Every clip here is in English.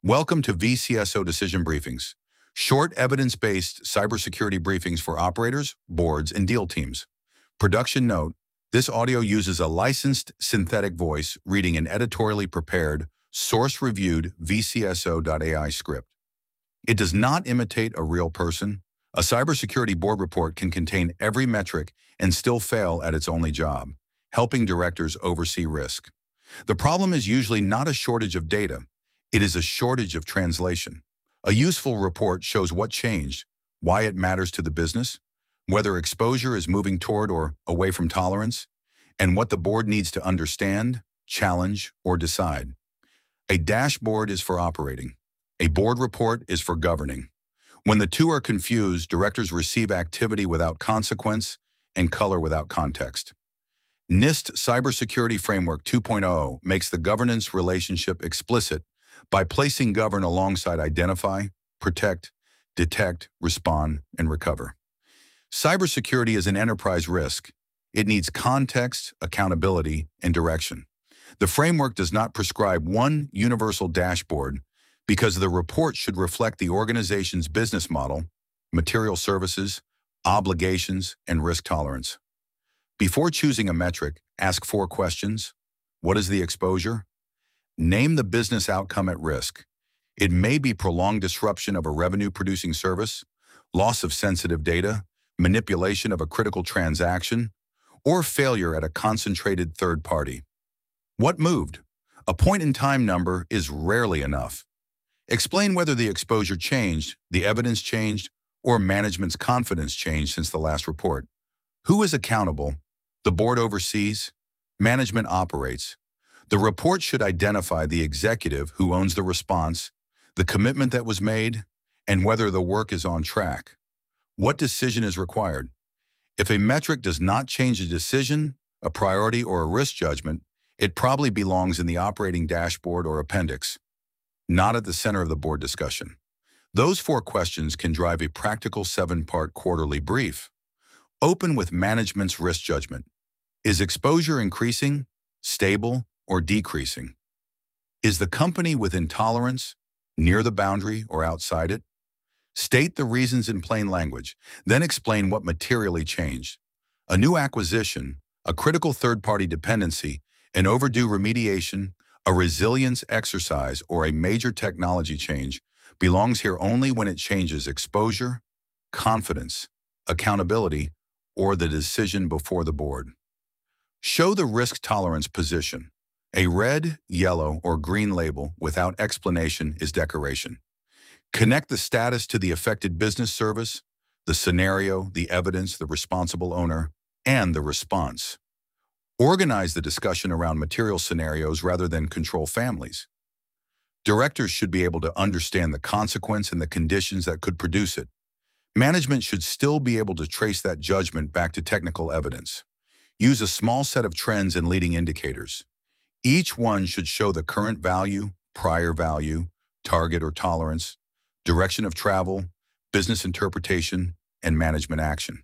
Welcome to VCSO Decision Briefings, short evidence-based cybersecurity briefings for operators, boards, and deal teams. Production note: this audio uses a licensed synthetic voice reading an editorially prepared, source-reviewed VCSO.ai script. It does not imitate a real person. A cybersecurity board report can contain every metric and still fail at its only job, helping directors oversee risk. The problem is usually not a shortage of data. It is a shortage of translation. A useful report shows what changed, why it matters to the business, whether exposure is moving toward or away from tolerance, and what the board needs to understand, challenge, or decide. A dashboard is for operating. A board report is for governing. When the two are confused, directors receive activity without consequence and color without context. NIST Cybersecurity Framework 2.0 makes the governance relationship explicit by placing govern alongside identify, protect, detect, respond, and recover. Cybersecurity is an enterprise risk. It needs context, accountability, and direction. The framework does not prescribe one universal dashboard because the report should reflect the organization's business model, material services, obligations, and risk tolerance. Before choosing a metric, ask 4 questions. What is the exposure? Name the business outcome at risk. It may be prolonged disruption of a revenue-producing service, loss of sensitive data, manipulation of a critical transaction, or failure at a concentrated third party. What moved? A point-in-time number is rarely enough. Explain whether the exposure changed, the evidence changed, or management's confidence changed since the last report. Who is accountable? The board oversees. Management operates. The report should identify the executive who owns the response, the commitment that was made, and whether the work is on track. What decision is required? If a metric does not change a decision, a priority, or a risk judgment, it probably belongs in the operating dashboard or appendix, not at the center of the board discussion. Those 4 questions can drive a practical 7-part quarterly brief. Open with management's risk judgment. Is exposure increasing, stable, or decreasing? Is the company within tolerance, near the boundary, or outside it? State the reasons in plain language, then explain what materially changed. A new acquisition, a critical third-party dependency, an overdue remediation, a resilience exercise, or a major technology change belongs here only when it changes exposure, confidence, accountability, or the decision before the board. Show the risk tolerance position. A red, yellow, or green label without explanation is decoration. Connect the status to the affected business service, the scenario, the evidence, the responsible owner, and the response. Organize the discussion around material scenarios rather than control families. Directors should be able to understand the consequence and the conditions that could produce it. Management should still be able to trace that judgment back to technical evidence. Use a small set of trends and leading indicators. Each one should show the current value, prior value, target or tolerance, direction of travel, business interpretation, and management action.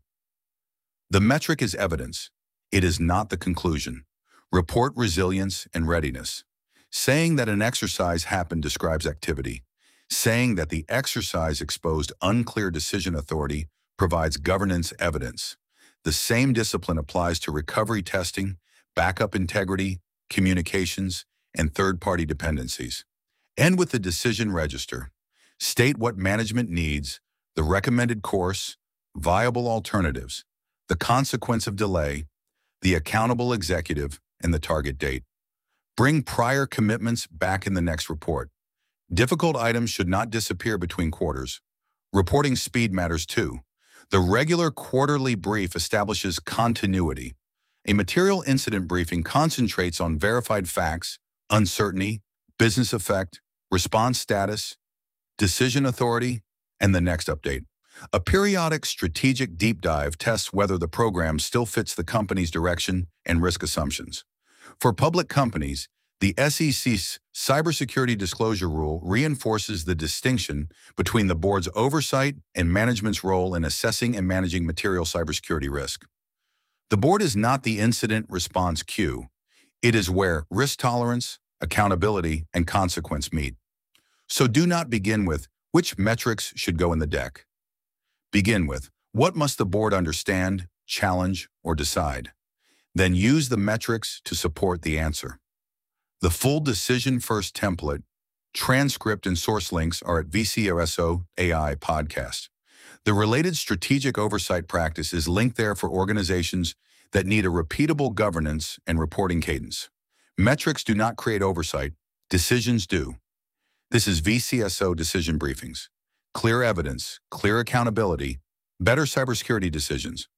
The metric is evidence. It is not the conclusion. Report resilience and readiness. Saying that an exercise happened describes activity. Saying that the exercise exposed unclear decision authority provides governance evidence. The same discipline applies to recovery testing, backup integrity, communications, and third-party dependencies. End with the decision register. State what management needs, the recommended course, viable alternatives, the consequence of delay, the accountable executive, and the target date. Bring prior commitments back in the next report. Difficult items should not disappear between quarters. Reporting speed matters too. The regular quarterly brief establishes continuity. A material incident briefing concentrates on verified facts, uncertainty, business effect, response status, decision authority, and the next update. A periodic strategic deep dive tests whether the program still fits the company's direction and risk assumptions. For public companies, the SEC's Cybersecurity Disclosure Rule reinforces the distinction between the board's oversight and management's role in assessing and managing material cybersecurity risk. The board is not the incident response queue. It is where risk tolerance, accountability, and consequence meet. So do not begin with which metrics should go in the deck. Begin with what must the board understand, challenge, or decide. Then use the metrics to support the answer. The full Decision First template, transcript, and source links are at VCRSO AI Podcast. The related strategic oversight practice is linked there for organizations that need a repeatable governance and reporting cadence. Metrics do not create oversight, decisions do. This is VCSO Decision Briefings. Clear evidence, clear accountability, better cybersecurity decisions.